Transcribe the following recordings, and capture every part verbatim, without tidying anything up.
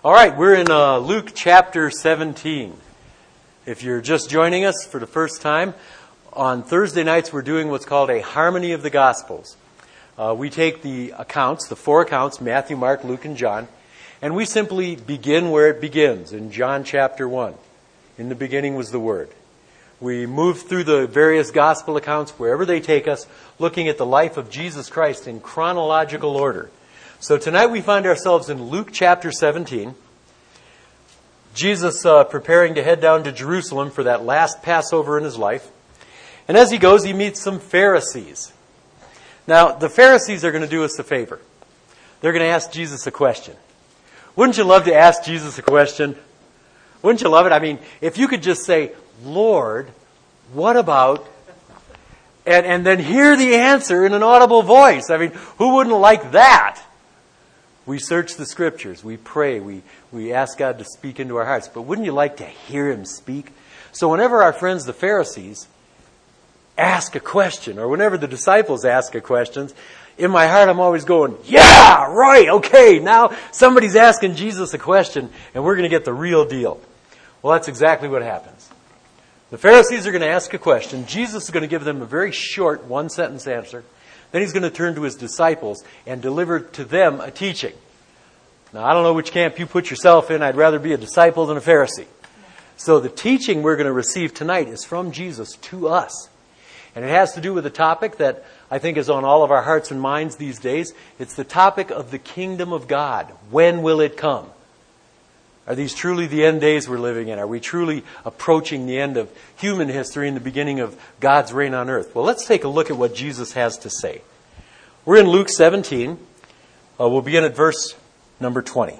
All right, we're in uh, Luke chapter seventeen. If you're just joining us for the first time, on Thursday nights we're doing what's called a Harmony of the Gospels. Uh, we take the accounts, the four accounts, Matthew, Mark, Luke, and John, and we simply begin where it begins, in John chapter one. In the beginning was the Word. We move through the various gospel accounts, wherever they take us, looking at the life of Jesus Christ in chronological order. So tonight we find ourselves in Luke chapter seventeen. Jesus uh, preparing to head down to Jerusalem for that last Passover in his life. And as he goes, he meets some Pharisees. Now, the Pharisees are going to do us a favor. They're going to ask Jesus a question. Wouldn't you love to ask Jesus a question? Wouldn't you love it? I mean, if you could just say, Lord, what about... And, and then hear the answer in an audible voice. I mean, who wouldn't like that? We search the Scriptures. We pray. We, we ask God to speak into our hearts. But wouldn't you like to hear Him speak? So whenever our friends, the Pharisees, ask a question, or whenever the disciples ask a question, in my heart I'm always going, yeah, right, okay, now somebody's asking Jesus a question, and we're going to get the real deal. Well, that's exactly what happens. The Pharisees are going to ask a question. Jesus is going to give them a very short one-sentence answer. Then he's going to turn to his disciples and deliver to them a teaching. Now, I don't know which camp you put yourself in. I'd rather be a disciple than a Pharisee. So the teaching we're going to receive tonight is from Jesus to us. And it has to do with a topic that I think is on all of our hearts and minds these days. It's the topic of the kingdom of God. When will it come? Are these truly the end days we're living in? Are we truly approaching the end of human history and the beginning of God's reign on earth? Well, let's take a look at what Jesus has to say. We're in Luke seventeen. Uh, we'll begin at verse number twenty.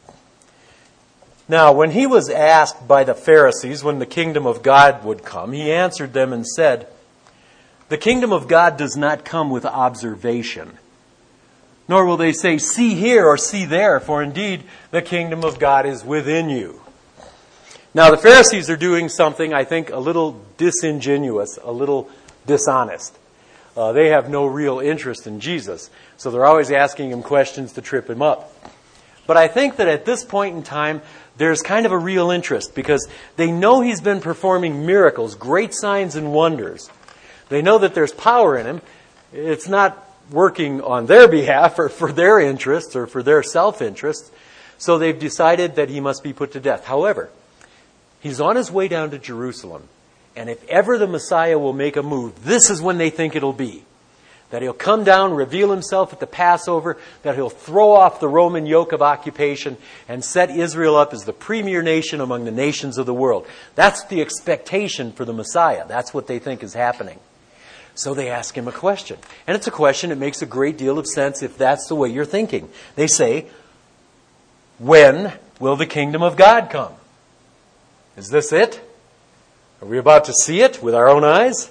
Now, when he was asked by the Pharisees when the kingdom of God would come, he answered them and said, "The kingdom of God does not come with observation. Nor will they say, 'See here,' or 'See there,' for indeed the kingdom of God is within you." Now the Pharisees are doing something, I think, a little disingenuous, a little dishonest. Uh, they have no real interest in Jesus, so they're always asking him questions to trip him up. But I think that at this point in time, there's kind of a real interest, because they know he's been performing miracles, great signs and wonders. They know that there's power in him. It's not working on their behalf or for their interests or for their self-interest. So they've decided that he must be put to death. However, he's on his way down to Jerusalem. And if ever the Messiah will make a move, this is when they think it'll be. That he'll come down, reveal himself at the Passover, that he'll throw off the Roman yoke of occupation and set Israel up as the premier nation among the nations of the world. That's the expectation for the Messiah. That's what they think is happening. So they ask him a question. And it's a question that makes a great deal of sense if that's the way you're thinking. They say, "When will the kingdom of God come?" Is this it? Are we about to see it with our own eyes?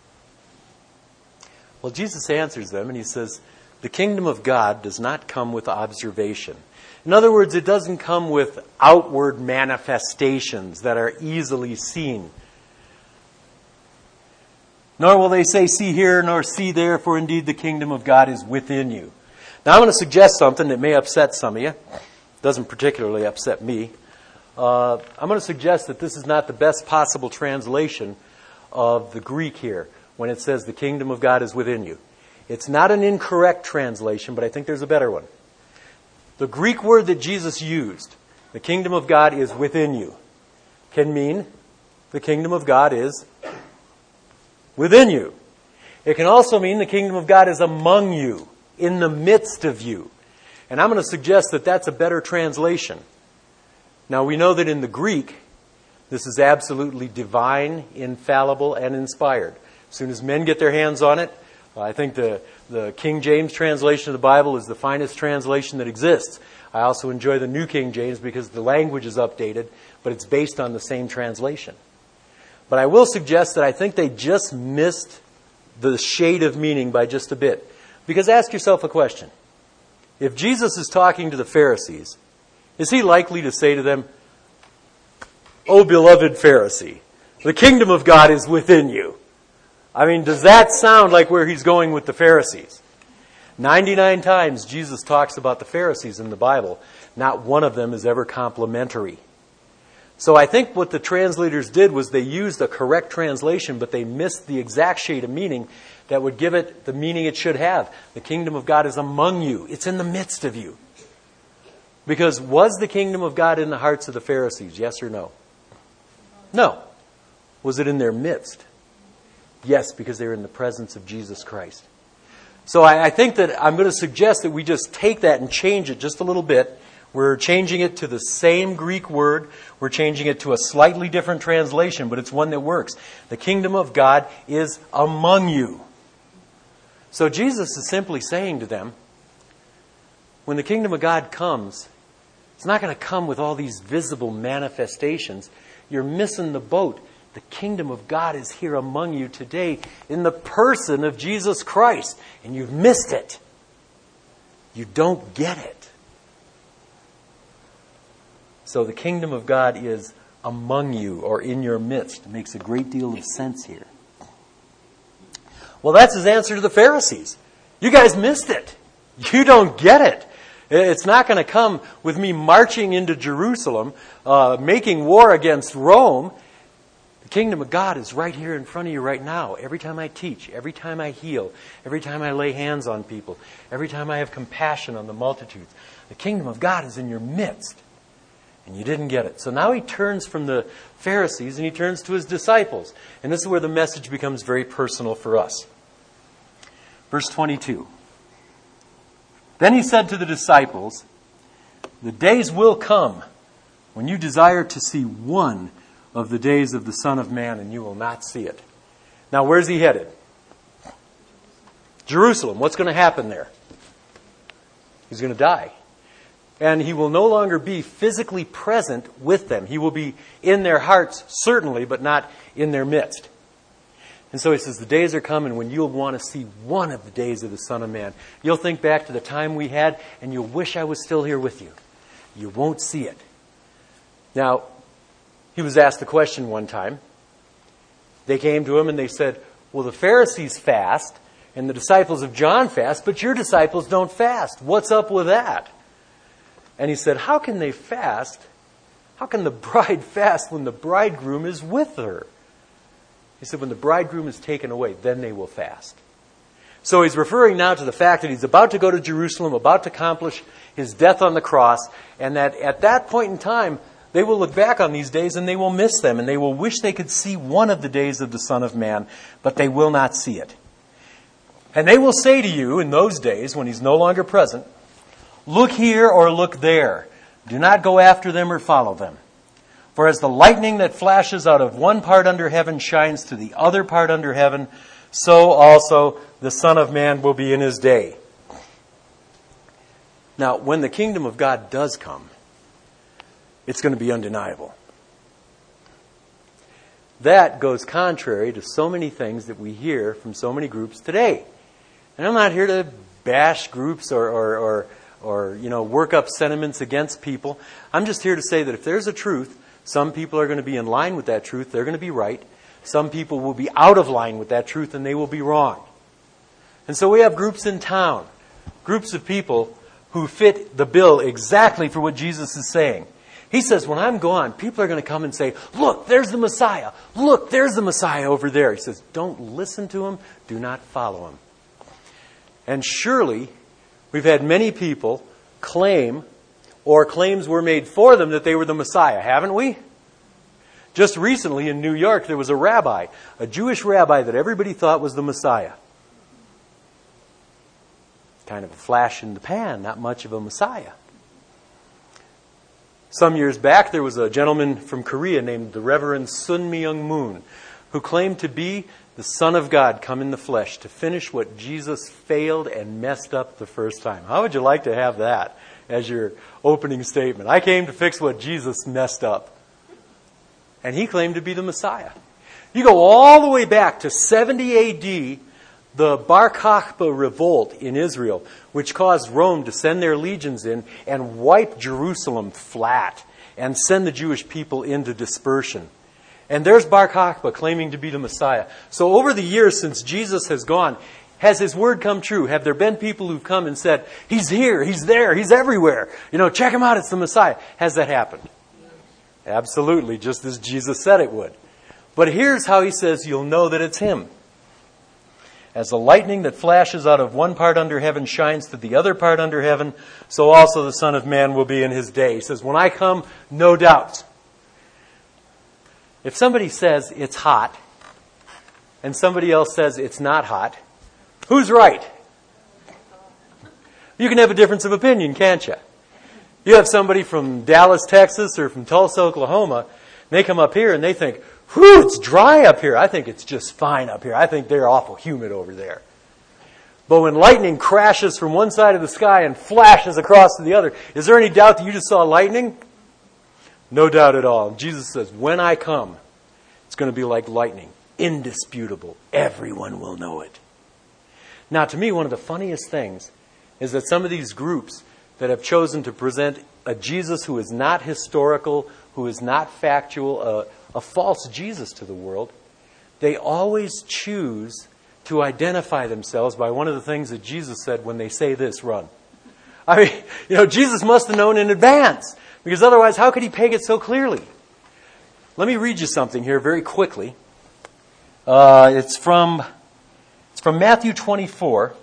Well, Jesus answers them and he says, the kingdom of God does not come with observation. In other words, it doesn't come with outward manifestations that are easily seen. Nor will they say, "See here," nor "See there," for indeed the kingdom of God is within you. Now I'm going to suggest something that may upset some of you. It doesn't particularly upset me. Uh, I'm going to suggest that this is not the best possible translation of the Greek here when it says the kingdom of God is within you. It's not an incorrect translation, but I think there's a better one. The Greek word that Jesus used, the kingdom of God is within you, can mean the kingdom of God is within you. It can also mean the kingdom of God is among you, in the midst of you. And I'm going to suggest that that's a better translation. Now we know that in the Greek, this is absolutely divine, infallible, and inspired. As soon as men get their hands on it, I think the, the King James translation of the Bible is the finest translation that exists. I also enjoy the New King James because the language is updated, but it's based on the same translation. But I will suggest that I think they just missed the shade of meaning by just a bit. Because ask yourself a question. If Jesus is talking to the Pharisees, is he likely to say to them, "O beloved Pharisee, the kingdom of God is within you"? I mean, does that sound like where he's going with the Pharisees? ninety-nine times Jesus talks about the Pharisees in the Bible. Not one of them is ever complimentary. So I think what the translators did was they used a correct translation, but they missed the exact shade of meaning that would give it the meaning it should have. The kingdom of God is among you. It's in the midst of you. Because was the kingdom of God in the hearts of the Pharisees? Yes or no? No. Was it in their midst? Yes, because they were in the presence of Jesus Christ. So I, I think that I'm going to suggest that we just take that and change it just a little bit. We're changing it to the same Greek word. We're changing it to a slightly different translation, but it's one that works. The kingdom of God is among you. So Jesus is simply saying to them, when the kingdom of God comes, it's not going to come with all these visible manifestations. You're missing the boat. The kingdom of God is here among you today in the person of Jesus Christ. And you've missed it. You don't get it. So the kingdom of God is among you or in your midst. It makes a great deal of sense here. Well, that's his answer to the Pharisees. You guys missed it. You don't get it. It's not going to come with me marching into Jerusalem, uh, making war against Rome. The kingdom of God is right here in front of you right now. Every time I teach, every time I heal, every time I lay hands on people, every time I have compassion on the multitudes, the kingdom of God is in your midst. And you didn't get it. So now he turns from the Pharisees and he turns to his disciples. And this is where the message becomes very personal for us. Verse twenty-two. Then he said to the disciples, the days will come when you desire to see one of the days of the Son of Man, and you will not see it. Now, where's he headed? Jerusalem. What's going to happen there? He's going to die. And he will no longer be physically present with them. He will be in their hearts, certainly, but not in their midst. And so he says, the days are coming when you'll want to see one of the days of the Son of Man. You'll think back to the time we had, and you'll wish I was still here with you. You won't see it. Now, he was asked the question one time. They came to him and they said, well, the Pharisees fast, and the disciples of John fast, but your disciples don't fast. What's up with that? And he said, how can they fast? How can the bride fast when the bridegroom is with her? He said, when the bridegroom is taken away, then they will fast. So he's referring now to the fact that he's about to go to Jerusalem, about to accomplish his death on the cross, and that at that point in time, they will look back on these days and they will miss them, and they will wish they could see one of the days of the Son of Man, but they will not see it. And they will say to you in those days, when he's no longer present, look here or look there. Do not go after them or follow them. For as the lightning that flashes out of one part under heaven shines to the other part under heaven, so also the Son of Man will be in his day. Now, when the kingdom of God does come, it's going to be undeniable. That goes contrary to so many things that we hear from so many groups today. And I'm not here to bash groups or, or, or, or you know, work up sentiments against people. I'm just here to say that if there's a truth, some people are going to be in line with that truth. They're going to be right. Some people will be out of line with that truth and they will be wrong. And so we have groups in town, groups of people who fit the bill exactly for what Jesus is saying. He says, when I'm gone, people are going to come and say, look, there's the Messiah. Look, there's the Messiah over there. He says, don't listen to him. Do not follow him. And surely, we've had many people claim, or claims were made for them, that they were the Messiah, haven't we? Just recently in New York, there was a rabbi, a Jewish rabbi that everybody thought was the Messiah. Kind of a flash in the pan, not much of a Messiah. Some years back, there was a gentleman from Korea named the Reverend Sun Myung Moon, who claimed to be the Son of God come in the flesh to finish what Jesus failed and messed up the first time. How would you like to have that as your opening statement? I came to fix what Jesus messed up. And he claimed to be the Messiah. You go all the way back to seventy A D, the Bar Kokhba revolt in Israel, which caused Rome to send their legions in and wipe Jerusalem flat and send the Jewish people into dispersion. And there's Bar Kokhba claiming to be the Messiah. So over the years since Jesus has gone, Has His word come true? Have there been people who've come and said, He's here, He's there, He's everywhere. You know, check Him out, it's the Messiah. Has that happened? Absolutely, just as Jesus said it would. But here's how He says you'll know that it's Him. As the lightning that flashes out of one part under heaven shines to the other part under heaven, so also the Son of Man will be in His day. He says, when I come, no doubt. If somebody says it's hot, and somebody else says it's not hot, who's right? You can have a difference of opinion, can't you? You have somebody from Dallas, Texas, or from Tulsa, Oklahoma, and they come up here and they think, whew, it's dry up here. I think it's just fine up here. I think they're awful humid over there. But when lightning crashes from one side of the sky and flashes across to the other, is there any doubt that you just saw lightning? No doubt at all. Jesus says, when I come, it's going to be like lightning. Indisputable. Everyone will know it. Now, to me, one of the funniest things is that some of these groups that have chosen to present a Jesus who is not historical, who is not factual, a, a false Jesus to the world, they always choose to identify themselves by one of the things that Jesus said when they say this, run. I mean, you know, Jesus must have known in advance, because otherwise how could He peg it so clearly? Let me read you something here very quickly. Uh, it's from it's from Matthew twenty-four,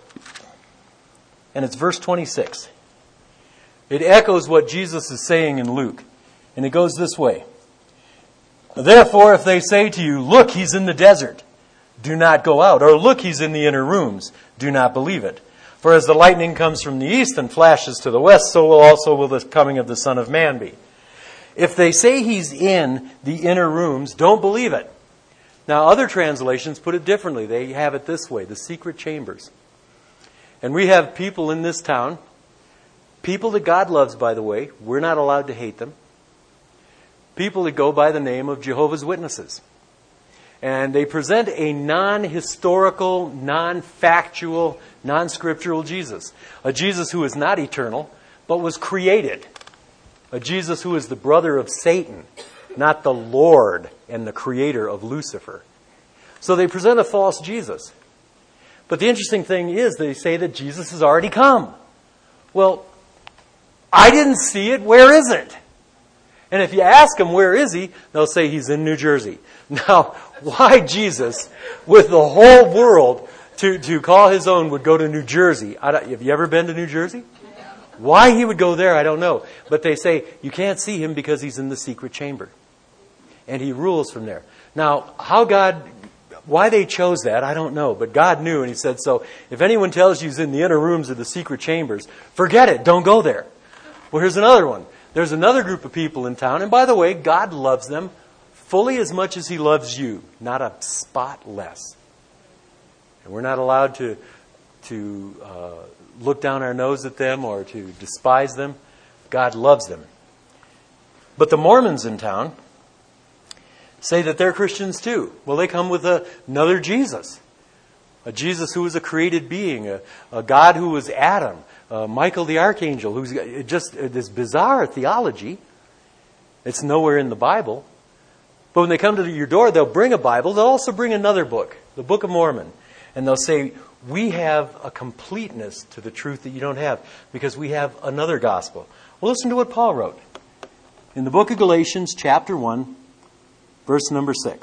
and it's verse twenty-six. It echoes what Jesus is saying in Luke, and it goes this way. Therefore, if they say to you, look, He's in the desert, do not go out. Or look, He's in the inner rooms, do not believe it. For as the lightning comes from the east and flashes to the west, so will also will the coming of the Son of Man be. If they say He's in the inner rooms, don't believe it. Now, other translations put it differently. They have it this way, the secret chambers. And we have people in this town, people that God loves, by the way. We're not allowed to hate them. People that go by the name of Jehovah's Witnesses. And they present a non-historical, non-factual, non-scriptural Jesus. A Jesus who is not eternal, but was created. A Jesus who is the brother of Satan, not the Lord and the creator of Lucifer. So they present a false Jesus. But the interesting thing is they say that Jesus has already come. Well, I didn't see it. Where is it? And if you ask them, where is He? They'll say He's in New Jersey. Now, why Jesus, with the whole world to, to call His own, would go to New Jersey? I don't, have you ever been to New Jersey? Why He would go there, I don't know. But they say you can't see Him because He's in the secret chamber. And He rules from there. Now, how God, why they chose that, I don't know. But God knew, and He said, so if anyone tells you He's in the inner rooms of the secret chambers, forget it, don't go there. Well, here's another one. There's another group of people in town, and by the way, God loves them fully as much as He loves you, not a spot less. And we're not allowed to to uh, look down our nose at them or to despise them. God loves them. But the Mormons in town say that they're Christians too. Well, they come with a, another Jesus. A Jesus who was a created being, a, a God who was Adam, uh, Michael the Archangel, who's just uh, this bizarre theology. It's nowhere in the Bible. But when they come to your door, they'll bring a Bible. They'll also bring another book, the Book of Mormon. And they'll say, we have a completeness to the truth that you don't have because we have another gospel. Well, listen to what Paul wrote. In the book of Galatians, chapter one, verse number six.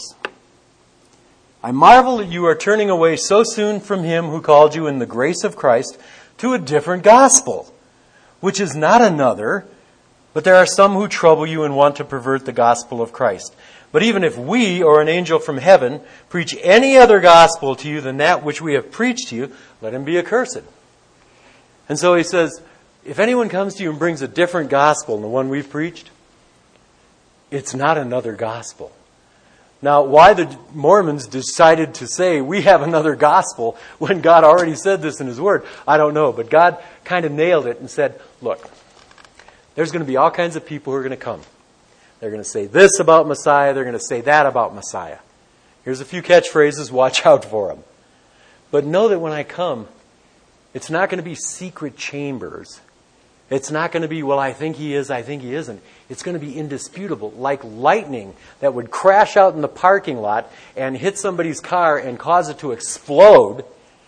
I marvel that you are turning away so soon from Him who called you in the grace of Christ to a different gospel, which is not another, but there are some who trouble you and want to pervert the gospel of Christ. But even if we or an angel from heaven preach any other gospel to you than that which we have preached to you, let him be accursed. And so he says, if anyone comes to you and brings a different gospel than the one we've preached, it's not another gospel. Now, why the Mormons decided to say we have another gospel when God already said this in His Word, I don't know. But God kind of nailed it and said, look, there's going to be all kinds of people who are going to come. They're going to say this about Messiah. They're going to say that about Messiah. Here's a few catchphrases. Watch out for them. But know that when I come, it's not going to be secret chambers. It's not going to be, well, I think He is, I think He isn't. It's going to be indisputable, like lightning that would crash out in the parking lot and hit somebody's car and cause it to explode.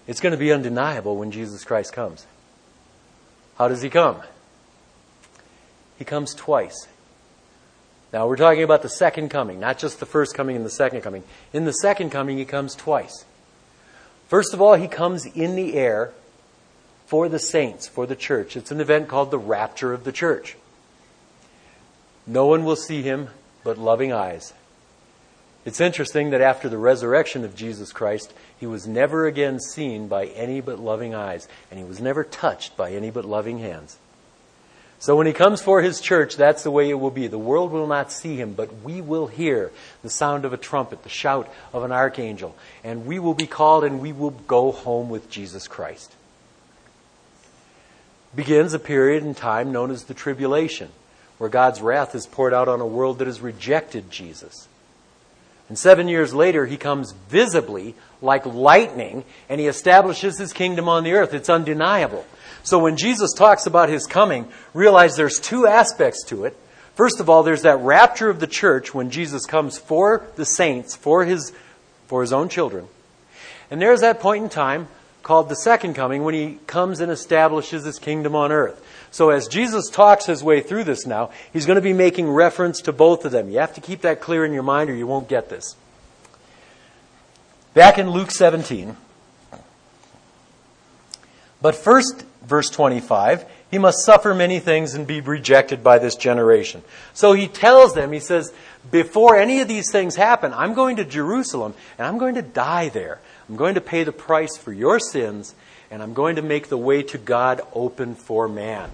It's going to be undeniable when Jesus Christ comes. How does he come? He comes twice. Now, we're talking about the second coming, not just the first coming and the second coming. In the second coming, he comes twice. First of all, he comes in the air for the saints, for the church. It's an event called the rapture of the church. No one will see him but loving eyes. It's interesting that after the resurrection of Jesus Christ, he was never again seen by any but loving eyes, and he was never touched by any but loving hands. So when he comes for his church, that's the way it will be. The world will not see him, but we will hear the sound of a trumpet, the shout of an archangel, and we will be called and we will go home with Jesus Christ. Begins a period in time known as the tribulation, where God's wrath is poured out on a world that has rejected Jesus. And seven years later, he comes visibly like lightning, and he establishes his kingdom on the earth. It's undeniable. So when Jesus talks about his coming, realize there's two aspects to it. First of all, there's that rapture of the church when Jesus comes for the saints, for his, for his own children. And there's that point in time called the second coming when he comes and establishes his kingdom on earth. So as Jesus talks his way through this now, he's going to be making reference to both of them. You have to keep that clear in your mind or you won't get this. Back in Luke seventeen. But first, verse twenty-five, he must suffer many things and be rejected by this generation. So he tells them, he says, before any of these things happen, I'm going to Jerusalem and I'm going to die there. I'm going to pay the price for your sins and I'm going to make the way to God open for man.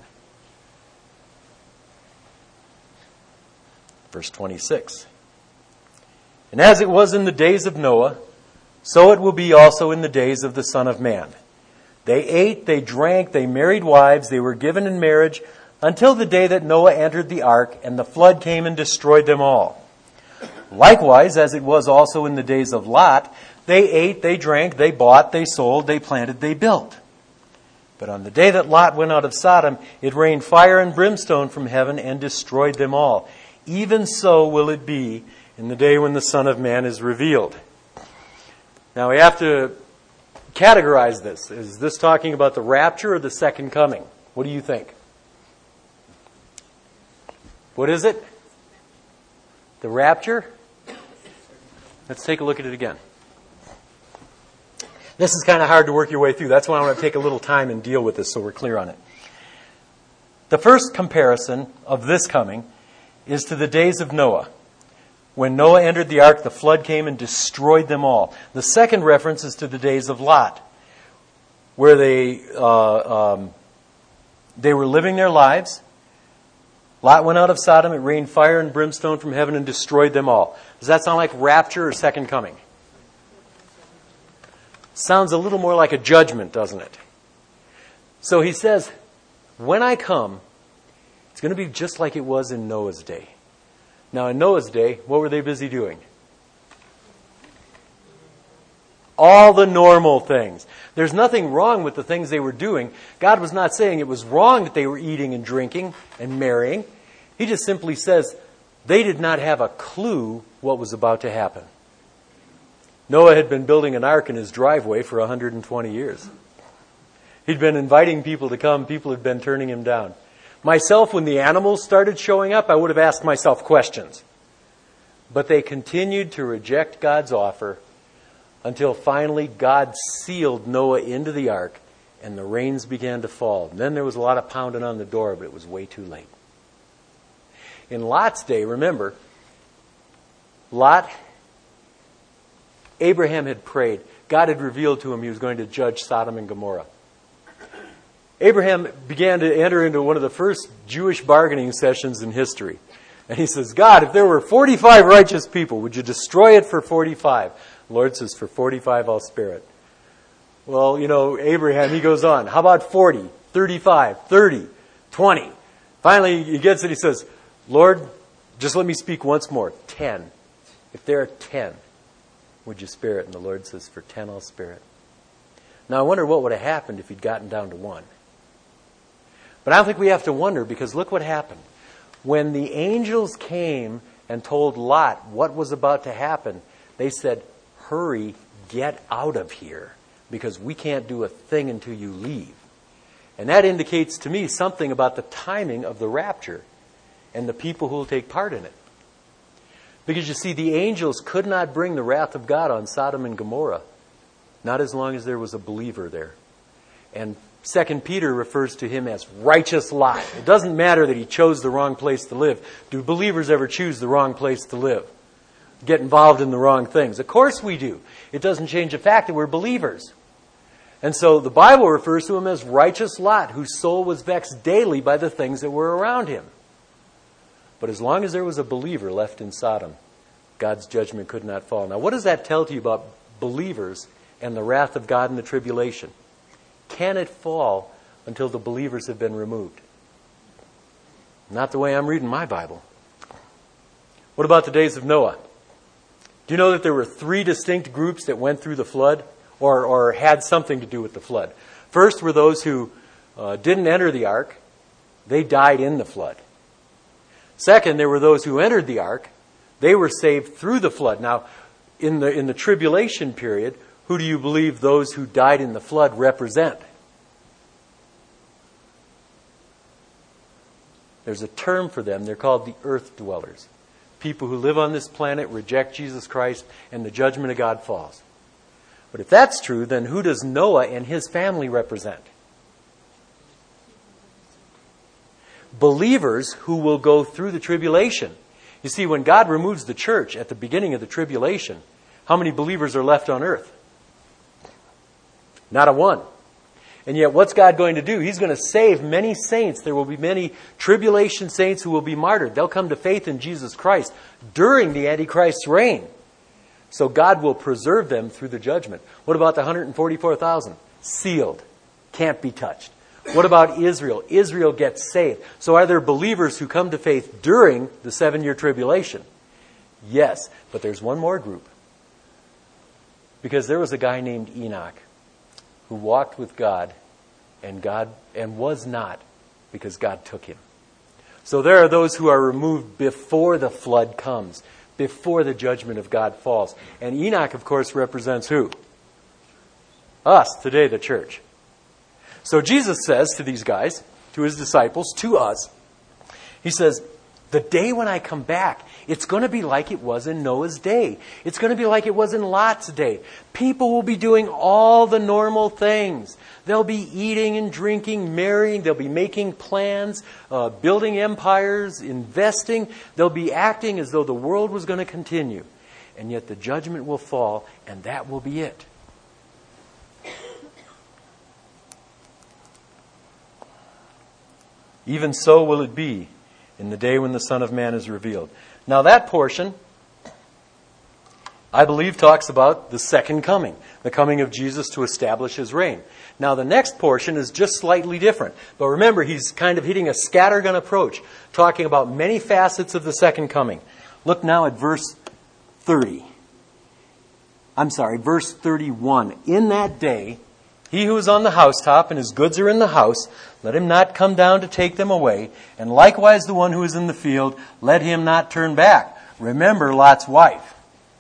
Verse twenty-six. And as it was in the days of Noah, so it will be also in the days of the Son of Man. They ate, they drank, they married wives, they were given in marriage until the day that Noah entered the ark and the flood came and destroyed them all. Likewise, as it was also in the days of Lot, they ate, they drank, they bought, they sold, they planted, they built. But on the day that Lot went out of Sodom, it rained fire and brimstone from heaven and destroyed them all. Even so will it be in the day when the Son of Man is revealed. Now we have to categorize this. Is this talking about the rapture or the second coming? What do you think? What is it? The rapture? Let's take a look at it again. This is kind of hard to work your way through. That's why I want to take a little time and deal with this so we're clear on it. The first comparison of this coming is to the days of Noah. When Noah entered the ark, the flood came and destroyed them all. The second reference is to the days of Lot, where they uh, um, they were living their lives. Lot went out of Sodom. It rained fire and brimstone from heaven and destroyed them all. Does that sound like rapture or second coming? Sounds a little more like a judgment, doesn't it? So he says, when I come, it's going to be just like it was in Noah's day. Now, in Noah's day, what were they busy doing? All the normal things. There's nothing wrong with the things they were doing. God was not saying it was wrong that they were eating and drinking and marrying. He just simply says they did not have a clue what was about to happen. Noah had been building an ark in his driveway for one hundred twenty years. He'd been inviting people to come. People had been turning him down. Myself, when the animals started showing up, I would have asked myself questions. But they continued to reject God's offer until finally God sealed Noah into the ark and the rains began to fall. And then there was a lot of pounding on the door, but it was way too late. In Lot's day, remember, Lot, Abraham had prayed. God had revealed to him he was going to judge Sodom and Gomorrah. Abraham began to enter into one of the first Jewish bargaining sessions in history. And he says, God, if there were forty-five righteous people, would you destroy it for forty-five? The Lord says, for forty-five I'll spare it. Well, you know, Abraham, he goes on. How about forty, thirty-five, thirty, twenty? Finally, he gets it. He says, Lord, just let me speak once more. ten. If there are ten, would you spare it? And the Lord says, for ten I'll spare it. Now, I wonder what would have happened if he'd gotten down to one. But I don't think we have to wonder, because look what happened. When the angels came and told Lot what was about to happen, they said, hurry, get out of here. because we can't do a thing until you leave. And that indicates to me something about the timing of the rapture and the people who will take part in it. Because you see, the angels could not bring the wrath of God on Sodom and Gomorrah, not as long as there was a believer there. And Second Peter refers to him as righteous Lot. It doesn't matter that he chose the wrong place to live. Do believers ever choose the wrong place to live? Get involved in the wrong things? Of course we do. It doesn't change the fact that we're believers. And so the Bible refers to him as righteous Lot, whose soul was vexed daily by the things that were around him. But as long as there was a believer left in Sodom, God's judgment could not fall. Now, what does that tell to you about believers and the wrath of God in the tribulation? Can it fall until the believers have been removed? Not the way I'm reading my Bible. What about the days of Noah? Do you know that there were three distinct groups that went through the flood or, or had something to do with the flood? First were those who uh, didn't enter the ark. They died in the flood. Second, there were those who entered the ark. They were saved through the flood. Now, in the in the tribulation period, who do you believe those who died in the flood represent? There's a term for them. They're called the earth dwellers. People who live on this planet, reject Jesus Christ, and the judgment of God falls. But if that's true, then who does Noah and his family represent? Believers who will go through the tribulation. You see, when God removes the church at the beginning of the tribulation, how many believers are left on earth? Not a one. And yet, what's God going to do? He's going to save many saints. There will be many tribulation saints who will be martyred. They'll come to faith in Jesus Christ during the Antichrist's reign. So God will preserve them through the judgment. What about the one hundred forty-four thousand? Sealed. Can't be touched. What about Israel? Israel gets saved. So are there believers who come to faith during the seven-year tribulation? Yes, but there's one more group. Because there was a guy named Enoch who walked with God and God and was not, because God took him. So there are those who are removed before the flood comes, before the judgment of God falls. And Enoch, of course, represents who? Us, today, the church. So Jesus says to these guys, to his disciples, to us, he says, the day when I come back, it's going to be like it was in Noah's day. It's going to be like it was in Lot's day. People will be doing all the normal things. They'll be eating and drinking, marrying. They'll be making plans, uh, building empires, investing. They'll be acting as though the world was going to continue. And yet the judgment will fall, and that will be it. Even so will it be in the day when the Son of Man is revealed. Now that portion, I believe, talks about the second coming, the coming of Jesus to establish his reign. Now the next portion is just slightly different. But remember, he's kind of hitting a scattergun approach, talking about many facets of the second coming. Look now at verse thirty. I'm sorry, verse thirty-one. In that day, he who is on the housetop and his goods are in the house, let him not come down to take them away. And likewise the one who is in the field, let him not turn back. Remember Lot's wife.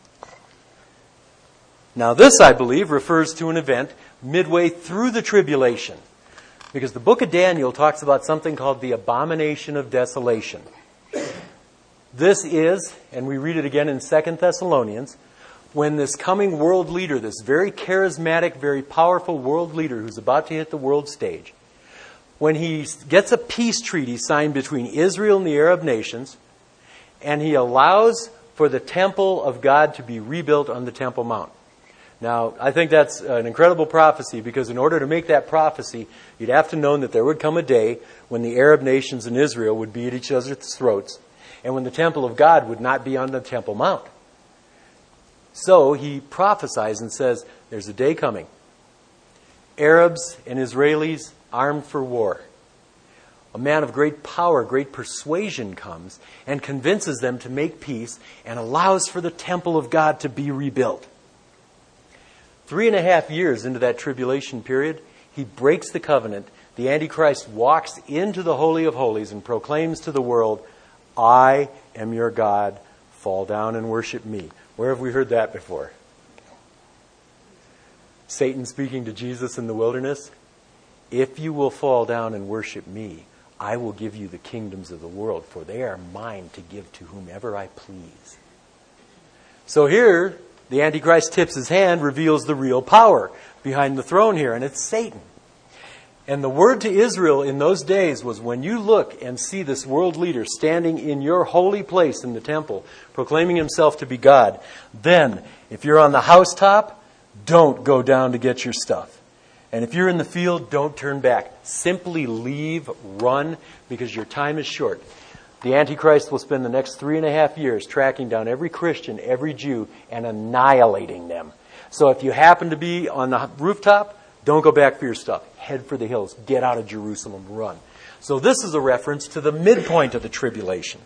Now this, I believe, refers to an event midway through the tribulation. Because the book of Daniel talks about something called the abomination of desolation. This is, and we read it again in Second Thessalonians, when this coming world leader, this very charismatic, very powerful world leader who's about to hit the world stage, when he gets a peace treaty signed between Israel and the Arab nations, and he allows for the temple of God to be rebuilt on the Temple Mount. Now, I think that's an incredible prophecy, because in order to make that prophecy, you'd have to know that there would come a day when the Arab nations and Israel would be at each other's throats, and when the temple of God would not be on the Temple Mount. So he prophesies and says, there's a day coming. Arabs and Israelis armed for war. A man of great power, great persuasion comes and convinces them to make peace and allows for the temple of God to be rebuilt. Three and a half years into that tribulation period, he breaks the covenant. The Antichrist walks into the Holy of Holies and proclaims to the world, I am your God, fall down and worship me. Where have we heard that before? Satan speaking to Jesus in the wilderness, if you will fall down and worship me, I will give you the kingdoms of the world, for they are mine to give to whomever I please. So here, the Antichrist tips his hand, reveals the real power behind the throne here, and it's Satan. And the word to Israel in those days was, when you look and see this world leader standing in your holy place in the temple, proclaiming himself to be God, then, if you're on the housetop, don't go down to get your stuff. And if you're in the field, don't turn back. Simply leave, run, because your time is short. The Antichrist will spend the next three and a half years tracking down every Christian, every Jew, and annihilating them. So if you happen to be on the rooftop, don't go back for your stuff. Head for the hills. Get out of Jerusalem. Run. So this is a reference to the midpoint of the tribulation.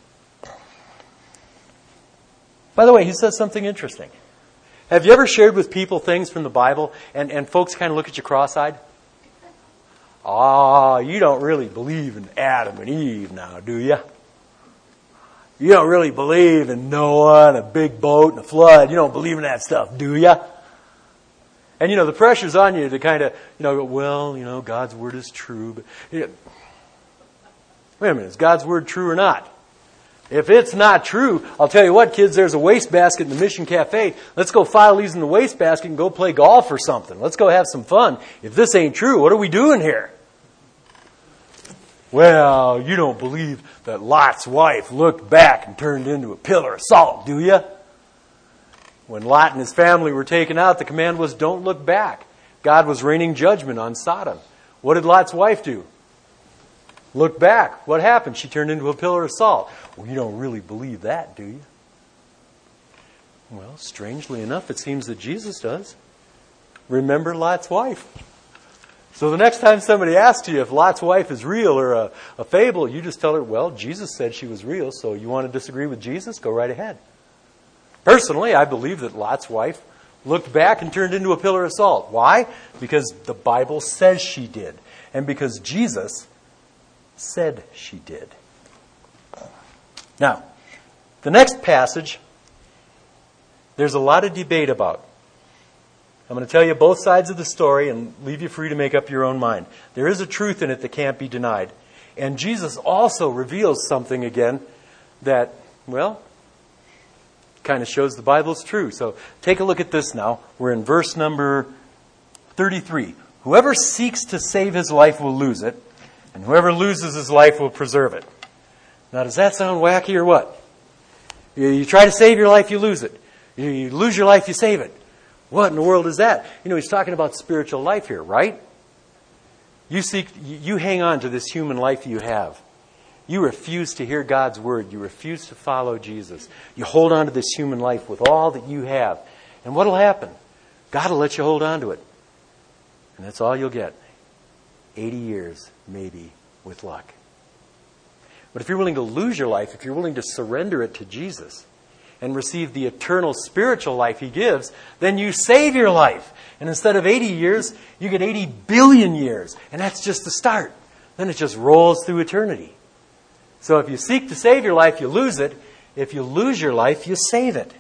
By the way, he says something interesting. Have you ever shared with people things from the Bible and, and folks kind of look at you cross-eyed? Ah, oh, you don't really believe in Adam and Eve now, do you? You don't really believe in Noah and a big boat and a flood. You don't believe in that stuff, do you? And, you know, the pressure's on you to kind of, you know, go, well, you know, God's Word is true. But you know, wait a minute, is God's Word true or not? If it's not true, I'll tell you what, kids, there's a wastebasket in the Mission Cafe. Let's go file these in the wastebasket and go play golf or something. Let's go have some fun. If this ain't true, what are we doing here? Well, you don't believe that Lot's wife looked back and turned into a pillar of salt, do you? When Lot and his family were taken out, the command was, don't look back. God was raining judgment on Sodom. What did Lot's wife do? Look back. What happened? She turned into a pillar of salt. Well, you don't really believe that, do you? Well, strangely enough, it seems that Jesus does. Remember Lot's wife. So the next time somebody asks you if Lot's wife is real or a, a fable, you just tell her, well, Jesus said she was real, so you want to disagree with Jesus? Go right ahead. Personally, I believe that Lot's wife looked back and turned into a pillar of salt. Why? Because the Bible says she did. And because Jesus said she did. Now, the next passage, there's a lot of debate about. I'm going to tell you both sides of the story and leave you free to make up your own mind. There is a truth in it that can't be denied. And Jesus also reveals something again that, well, kind of shows the Bible's true. So take a look at this now. We're in verse number thirty-three. Whoever seeks to save his life will lose it, and whoever loses his life will preserve it. Now, does that sound wacky or what? You, you try to save your life, you lose it. You, you lose your life, you save it. What in the world is that? You know, he's talking about spiritual life here, right? You seek, you hang on to this human life you have. You refuse to hear God's word. You refuse to follow Jesus. You hold on to this human life with all that you have. And what will happen? God will let you hold on to it. And that's all you'll get. eighty years, maybe, with luck. But if you're willing to lose your life, if you're willing to surrender it to Jesus and receive the eternal spiritual life He gives, then you save your life. And instead of eighty years, you get eighty billion years. And that's just the start. Then it just rolls through eternity. So if you seek to save your life, you lose it. If you lose your life, you save it.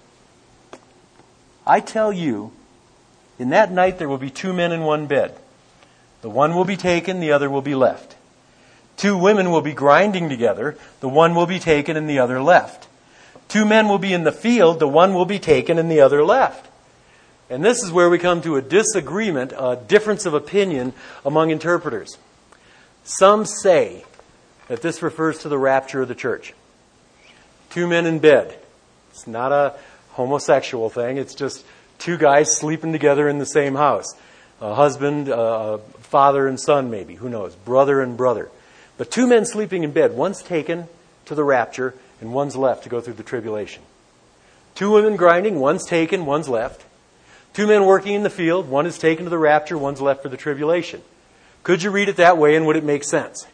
I tell you, in that night there will be two men in one bed. The one will be taken, the other will be left. Two women will be grinding together. The one will be taken and the other left. Two men will be in the field. The one will be taken and the other left. And this is where we come to a disagreement, a difference of opinion among interpreters. Some say that this refers to the rapture of the church. Two men in bed. It's not a homosexual thing. It's just two guys sleeping together in the same house. A husband, a father and son maybe. Who knows? Brother and brother. But two men sleeping in bed. One's taken to the rapture and one's left to go through the tribulation. Two women grinding. One's taken, one's left. Two men working in the field. One is taken to the rapture, one's left for the tribulation. Could you read it that way and would it make sense?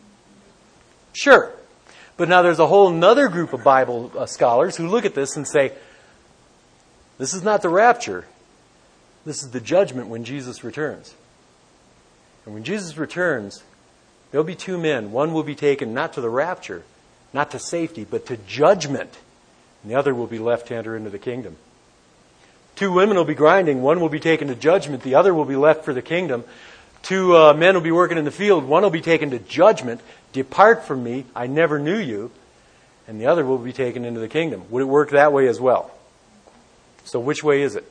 Sure. But now there's a whole other group of Bible uh, scholars who look at this and say, this is not the rapture. This is the judgment when Jesus returns. And when Jesus returns, there'll be two men. One will be taken not to the rapture, not to safety, but to judgment. And the other will be left to enter into the kingdom. Two women will be grinding. One will be taken to judgment. The other will be left for the kingdom. Two uh, men will be working in the field. One will be taken to judgment. Depart from me, I never knew you. And the other will be taken into the kingdom. Would it work that way as well? So which way is it?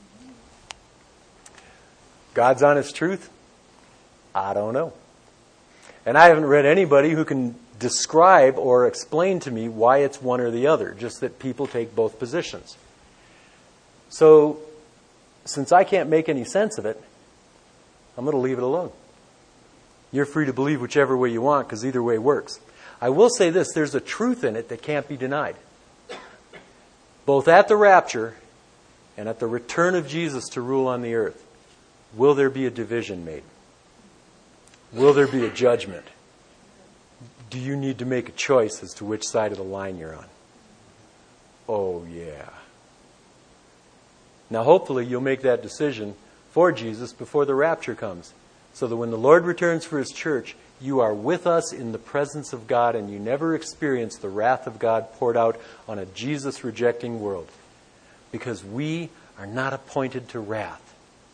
God's honest truth? I don't know. And I haven't read anybody who can describe or explain to me why it's one or the other, just that people take both positions. So, since I can't make any sense of it, I'm going to leave it alone. You're free to believe whichever way you want, because either way works. I will say this, there's a truth in it that can't be denied. Both at the rapture and at the return of Jesus to rule on the earth, will there be a division made? Will there be a judgment? Do you need to make a choice as to which side of the line you're on? Oh, yeah. Now, hopefully, you'll make that decision for Jesus before the rapture comes, so that when the Lord returns for His church, you are with us in the presence of God and you never experience the wrath of God poured out on a Jesus-rejecting world. Because we are not appointed to wrath.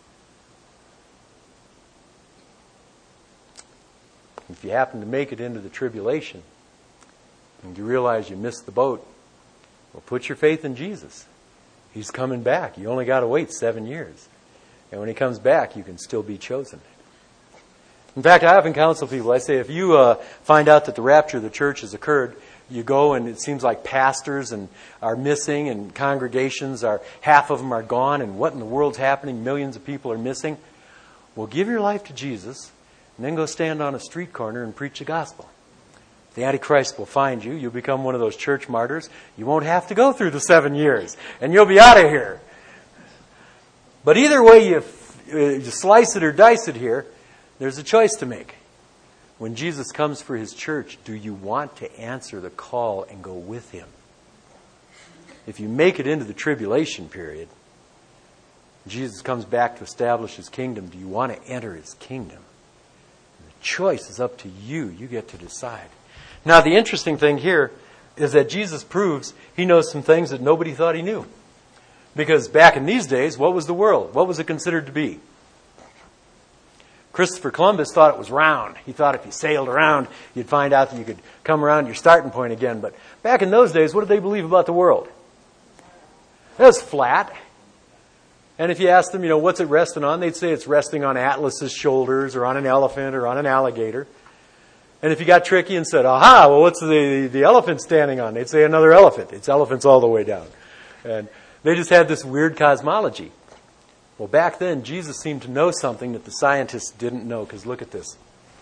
If you happen to make it into the tribulation and you realize you missed the boat, well, put your faith in Jesus. He's coming back. You only got to wait seven years. And when He comes back, you can still be chosen. In fact, I often counsel people. I say, if you uh, find out that the rapture of the church has occurred, you go and it seems like pastors and are missing and congregations are, half of them are gone, and what in the world's happening? Millions of people are missing. Well, give your life to Jesus and then go stand on a street corner and preach the gospel. The Antichrist will find you. You'll become one of those church martyrs. You won't have to go through the seven years and you'll be out of here. But either way you, you slice it or dice it here, there's a choice to make. When Jesus comes for His church, do you want to answer the call and go with Him? If you make it into the tribulation period, Jesus comes back to establish His kingdom. Do you want to enter His kingdom? The choice is up to you. You get to decide. Now, the interesting thing here is that Jesus proves He knows some things that nobody thought He knew. Because back in these days, what was the world? What was it considered to be? Christopher Columbus thought it was round. He thought if you sailed around, you'd find out that you could come around your starting point again. But back in those days, what did they believe about the world? It was flat. And if you asked them, you know, what's it resting on? They'd say it's resting on Atlas's shoulders or on an elephant or on an alligator. And if you got tricky and said, aha, well, what's the, the elephant standing on? They'd say another elephant. It's elephants all the way down. And they just had this weird cosmology. Well, back then, Jesus seemed to know something that the scientists didn't know, because look at this.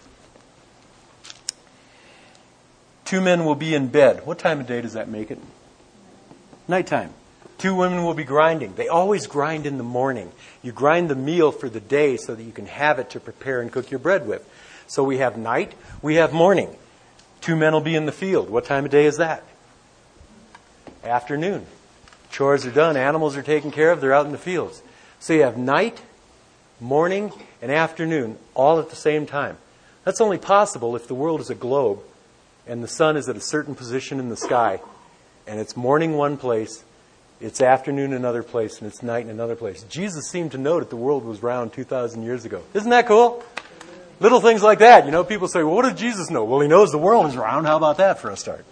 Two men will be in bed. What time of day does that make it? Nighttime. Two women will be grinding. They always grind in the morning. You grind the meal for the day so that you can have it to prepare and cook your bread with. So we have night, we have morning. Two men will be in the field. What time of day is that? Afternoon. Chores are done. Animals are taken care of. They're out in the fields. So you have night, morning, and afternoon all at the same time. That's only possible if the world is a globe and the sun is at a certain position in the sky and it's morning one place, it's afternoon another place, and it's night in another place. Jesus seemed to know that the world was round two thousand years ago. Isn't that cool? Little things like that. You know, people say, well, what did Jesus know? Well, He knows the world is round. How about that for a start?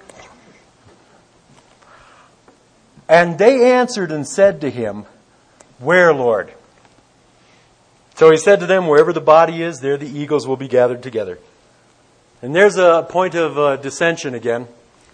And they answered and said to Him, where, Lord? So He said to them, wherever the body is, there the eagles will be gathered together. And there's a point of uh, dissension again.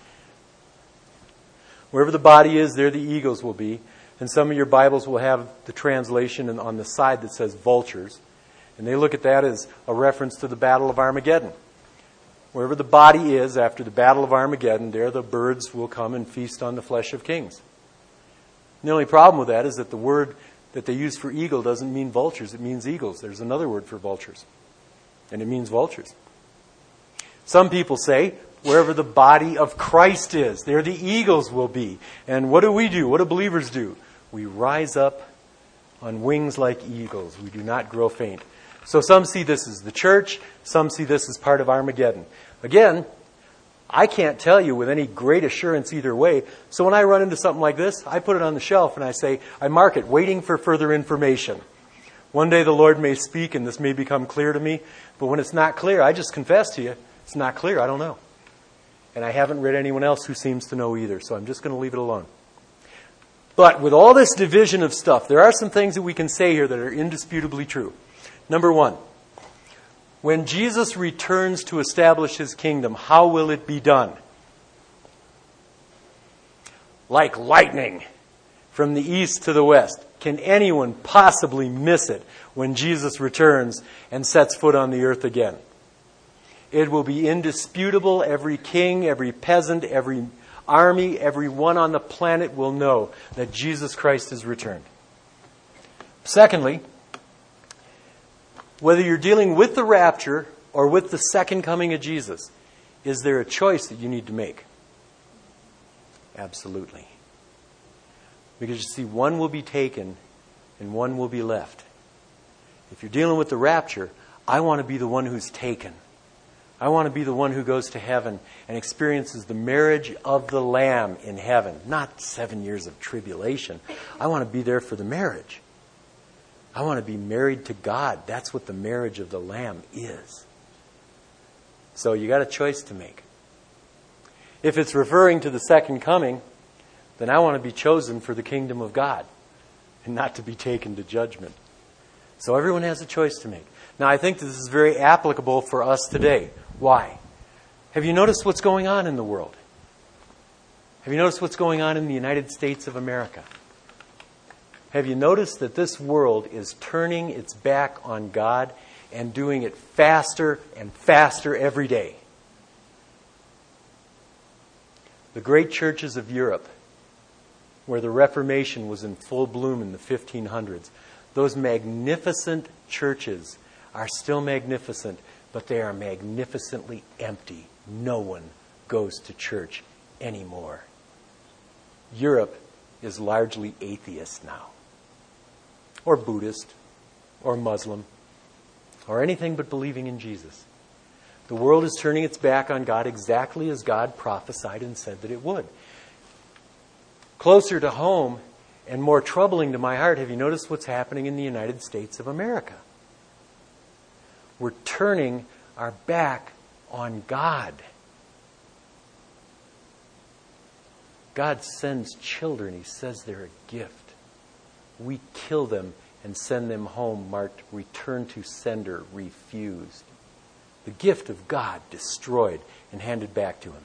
Wherever the body is, there the eagles will be. And some of your Bibles will have the translation on the side that says vultures. And they look at that as a reference to the Battle of Armageddon. Wherever the body is after the Battle of Armageddon, there the birds will come and feast on the flesh of kings. The only problem with that is that the word that they use for eagle doesn't mean vultures. It means eagles. There's another word for vultures. And it means vultures. Some people say, wherever the body of Christ is, there the eagles will be. And what do we do? What do believers do? We rise up on wings like eagles. We do not grow faint. So some see this as the church. Some see this as part of Armageddon. Again, I can't tell you with any great assurance either way. So when I run into something like this, I put it on the shelf and I say, I mark it, waiting for further information. One day the Lord may speak and this may become clear to me. But when it's not clear, I just confess to you, it's not clear. I don't know. And I haven't read anyone else who seems to know either. So I'm just going to leave it alone. But with all this division of stuff, there are some things that we can say here that are indisputably true. Number one, when Jesus returns to establish his kingdom, how will it be done? Like lightning from the east to the west. Can anyone possibly miss it when Jesus returns and sets foot on the earth again? It will be indisputable. Every king, every peasant, every army, everyone on the planet will know that Jesus Christ has returned. Secondly, whether you're dealing with the rapture or with the second coming of Jesus, is there a choice that you need to make? Absolutely. Because you see, one will be taken and one will be left. If you're dealing with the rapture, I want to be the one who's taken. I want to be the one who goes to heaven and experiences the marriage of the Lamb in heaven. Not seven years of tribulation. I want to be there for the marriage. I want to be married to God. That's what the marriage of the Lamb is. So you got a choice to make. If it's referring to the second coming, then I want to be chosen for the kingdom of God and not to be taken to judgment. So everyone has a choice to make. Now, I think this is very applicable for us today. Why? Have you noticed what's going on in the world? Have you noticed what's going on in the United States of America? Have you noticed that this world is turning its back on God and doing it faster and faster every day? The great churches of Europe, where the Reformation was in full bloom in the fifteen hundreds, those magnificent churches are still magnificent, but they are magnificently empty. No one goes to church anymore. Europe is largely atheist now, or Buddhist, or Muslim, or anything but believing in Jesus. The world is turning its back on God exactly as God prophesied and said that it would. Closer to home and more troubling to my heart, have you noticed what's happening in the United States of America? We're turning our back on God. God sends children. He says they're a gift. We kill them and send them home marked return to sender, refused. The gift of God destroyed and handed back to him.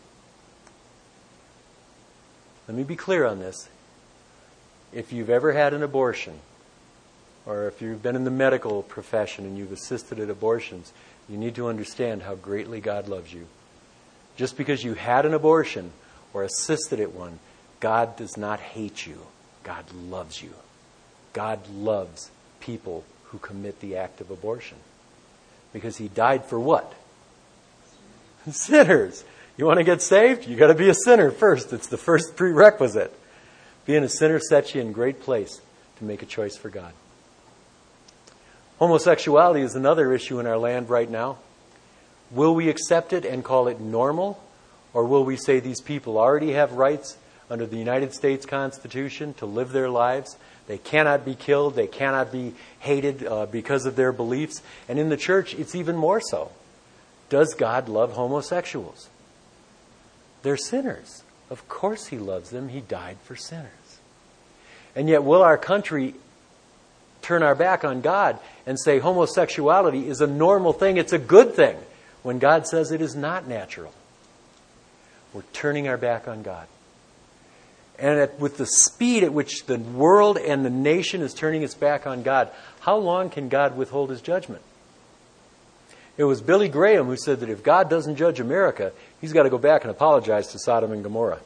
Let me be clear on this. If you've ever had an abortion, or if you've been in the medical profession and you've assisted at abortions, you need to understand how greatly God loves you. Just because you had an abortion or assisted at one, God does not hate you. God loves you. God loves people who commit the act of abortion. Because he died for what? Sinners. You want to get saved? You got to be a sinner first. It's the first prerequisite. Being a sinner sets you in great place to make a choice for God. Homosexuality is another issue in our land right now. Will we accept it and call it normal? Or will we say these people already have rights under the United States Constitution to live their lives? They cannot be killed. They cannot be hated uh, because of their beliefs. And in the church, it's even more so. Does God love homosexuals? They're sinners. Of course he loves them. He died for sinners. And yet will our country turn our back on God and say homosexuality is a normal thing, it's a good thing, when God says it is not natural? We're turning our back on God. And at, with the speed at which the world and the nation is turning its back on God, how long can God withhold his judgment? It was Billy Graham who said that if God doesn't judge America, he's got to go back and apologize to Sodom and Gomorrah.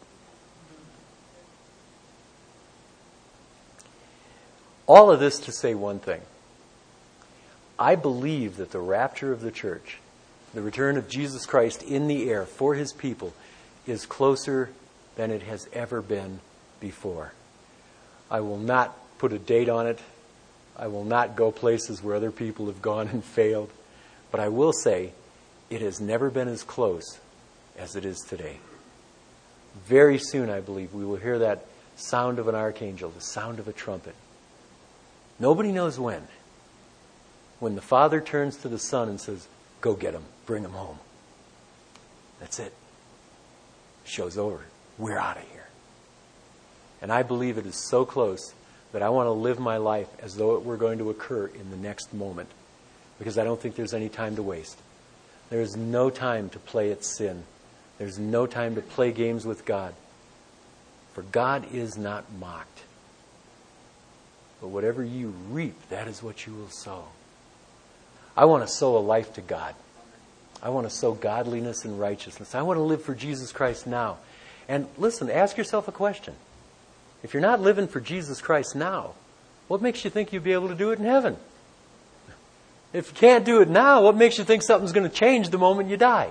All of this to say one thing. I believe that the rapture of the church, the return of Jesus Christ in the air for his people, is closer than it has ever been before. I will not put a date on it. I will not go places where other people have gone and failed. But I will say it has never been as close as it is today. Very soon, I believe, we will hear that sound of an archangel, the sound of a trumpet. Nobody knows when. When the Father turns to the Son and says, go get him, bring him home. That's it. Show's over. We're out of here. And I believe it is so close that I want to live my life as though it were going to occur in the next moment. Because I don't think there's any time to waste. There is no time to play at sin. There's no time to play games with God. For God is not mocked. But whatever you reap, that is what you will sow. I want to sow a life to God. I want to sow godliness and righteousness. I want to live for Jesus Christ now. And listen, ask yourself a question. If you're not living for Jesus Christ now, what makes you think you'll be able to do it in heaven? If you can't do it now, what makes you think something's going to change the moment you die?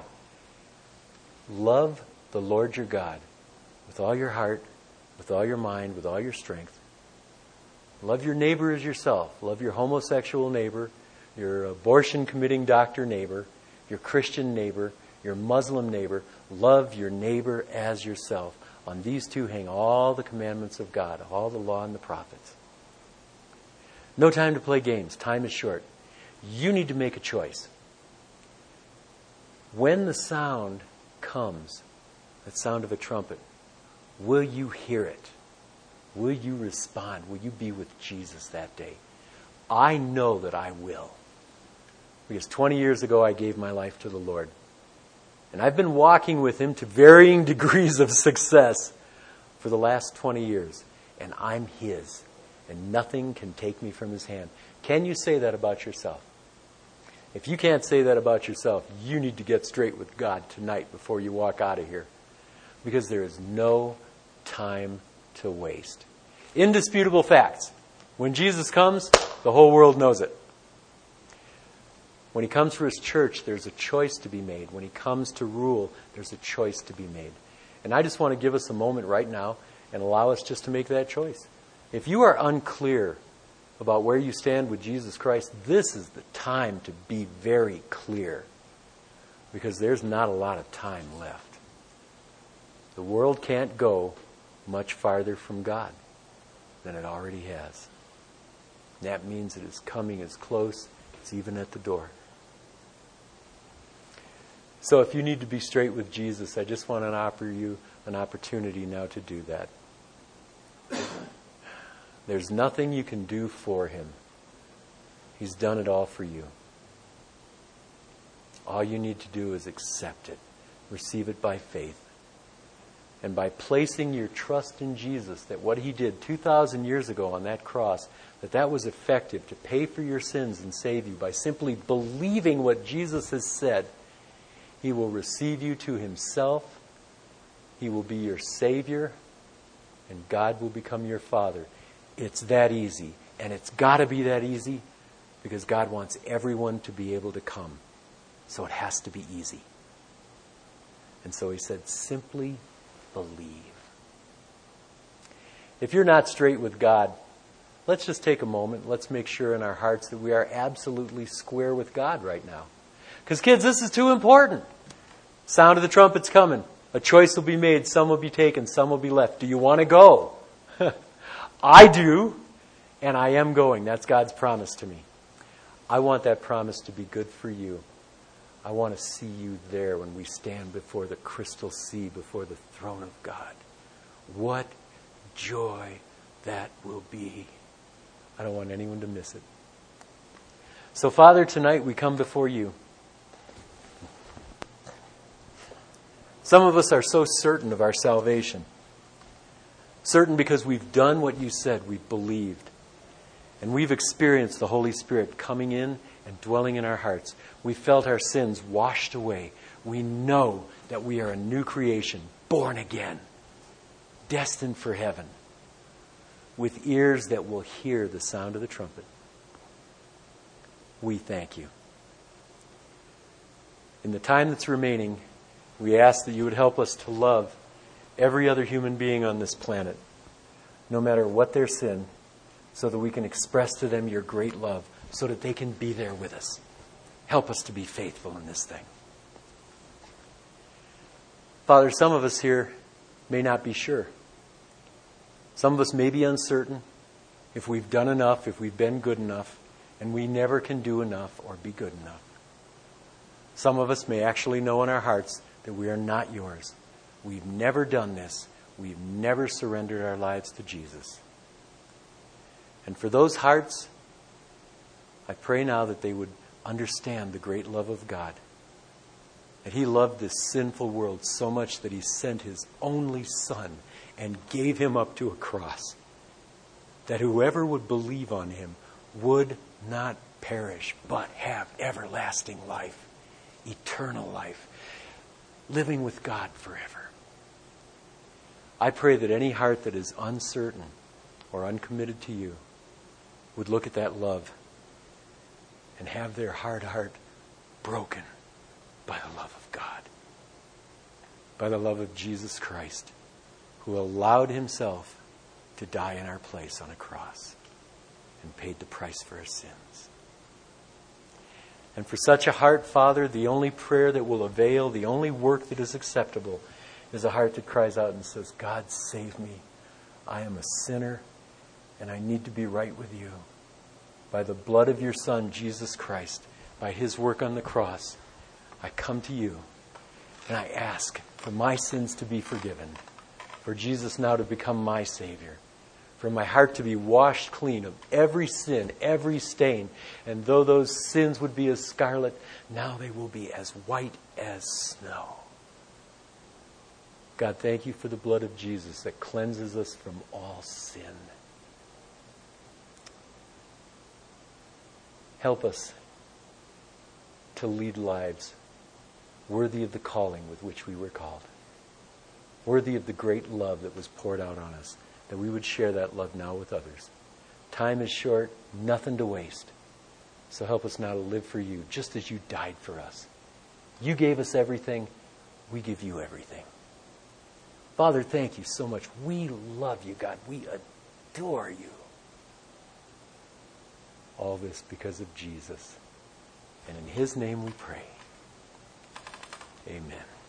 Love the Lord your God with all your heart, with all your mind, with all your strength. Love your neighbor as yourself. Love your homosexual neighbor, your abortion-committing doctor neighbor, your Christian neighbor, your Muslim neighbor. Love your neighbor as yourself. On these two hang all the commandments of God, all the law and the prophets. No time to play games. Time is short. You need to make a choice. When the sound comes, that sound of a trumpet, will you hear it? Will you respond? Will you be with Jesus that day? I know that I will. Because twenty years ago I gave my life to the Lord. And I've been walking with Him to varying degrees of success for the last twenty years. And I'm His. And nothing can take me from His hand. Can you say that about yourself? If you can't say that about yourself, you need to get straight with God tonight before you walk out of here. Because there is no time to waste. Indisputable facts. When Jesus comes, the whole world knows it. When He comes for His church, there's a choice to be made. When He comes to rule, there's a choice to be made. And I just want to give us a moment right now and allow us just to make that choice. If you are unclear about where you stand with Jesus Christ, this is the time to be very clear. Because there's not a lot of time left. The world can't go much farther from God than it already has. That means it is coming as close as even at the door. So if you need to be straight with Jesus, I just want to offer you an opportunity now to do that. There's nothing you can do for Him. He's done it all for you. All you need to do is accept it. Receive it by faith. And by placing your trust in Jesus, that what He did two thousand years ago on that cross, that that was effective to pay for your sins and save you, by simply believing what Jesus has said, He will receive you to Himself. He will be your Savior. And God will become your Father. It's that easy. And it's got to be that easy because God wants everyone to be able to come. So it has to be easy. And so He said, simply believe. If you're not straight with God, let's just take a moment. Let's make sure in our hearts that we are absolutely square with God right now. Because kids, this is too important. Sound of the trumpet's coming. A choice will be made. Some will be taken. Some will be left. Do you want to go? I do. And I am going. That's God's promise to me. I want that promise to be good for you. I want to see you there when we stand before the crystal sea, before the throne of God. What joy that will be. I don't want anyone to miss it. So, Father, tonight we come before you. Some of us are so certain of our salvation. Certain because we've done what you said, we've believed. And we've experienced the Holy Spirit coming in and dwelling in our hearts. We felt our sins washed away. We know that we are a new creation, born again, destined for heaven, with ears that will hear the sound of the trumpet. We thank you. In the time that's remaining, we ask that you would help us to love every other human being on this planet, no matter what their sin, so that we can express to them your great love, so that they can be there with us. Help us to be faithful in this thing. Father, some of us here may not be sure. Some of us may be uncertain if we've done enough, if we've been good enough, and we never can do enough or be good enough. Some of us may actually know in our hearts that we are not yours. We've never done this. We've never surrendered our lives to Jesus. And for those hearts, I pray now that they would understand the great love of God. That He loved this sinful world so much that He sent His only Son and gave Him up to a cross. That whoever would believe on Him would not perish, but have everlasting life, eternal life, living with God forever. I pray that any heart that is uncertain or uncommitted to You would look at that love and have their hard heart broken by the love of God, by the love of Jesus Christ, who allowed Himself to die in our place on a cross and paid the price for our sins. And for such a heart, Father, the only prayer that will avail, the only work that is acceptable, is a heart that cries out and says, God, save me. I am a sinner and I need to be right with You. By the blood of Your Son, Jesus Christ, by His work on the cross, I come to You and I ask for my sins to be forgiven, for Jesus now to become my Savior, for my heart to be washed clean of every sin, every stain. And though those sins would be as scarlet, now they will be as white as snow. God, thank You for the blood of Jesus that cleanses us from all sin. Help us to lead lives worthy of the calling with which we were called, worthy of the great love that was poured out on us, that we would share that love now with others. Time is short, nothing to waste. So help us now to live for You, just as You died for us. You gave us everything. We give You everything. Father, thank You so much. We love You, God. We adore You. All this because of Jesus. And in His name we pray. Amen.